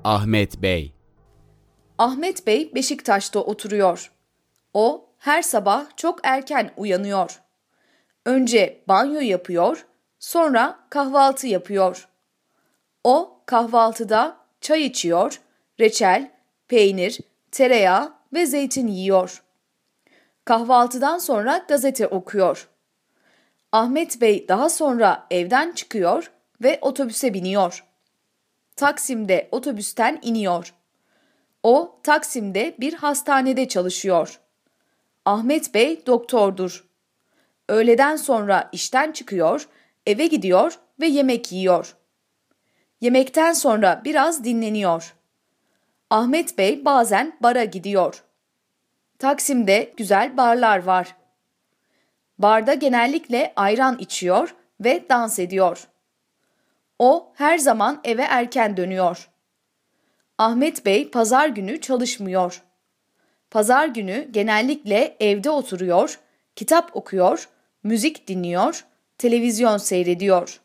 Ahmet Bey. Ahmet Bey Beşiktaş'ta oturuyor. O her sabah çok erken uyanıyor. Önce banyo yapıyor, sonra kahvaltı yapıyor. O kahvaltıda çay içiyor, reçel, peynir, tereyağı ve zeytin yiyor. Kahvaltıdan sonra gazete okuyor. Ahmet Bey daha sonra evden çıkıyor ve otobüse biniyor. Taksim'de otobüsten iniyor. O Taksim'de bir hastanede çalışıyor. Ahmet Bey doktordur. Öğleden sonra işten çıkıyor, eve gidiyor ve yemek yiyor. Yemekten sonra biraz dinleniyor. Ahmet Bey bazen bara gidiyor. Taksim'de güzel barlar var. Barda genellikle ayran içiyor ve dans ediyor. O her zaman eve erken dönüyor. Ahmet Bey pazar günü çalışmıyor. Pazar günü genellikle evde oturuyor, kitap okuyor, müzik dinliyor, televizyon seyrediyor.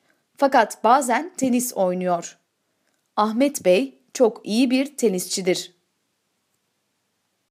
Fakat bazen tenis oynuyor. Ahmet Bey çok iyi bir tenisçidir.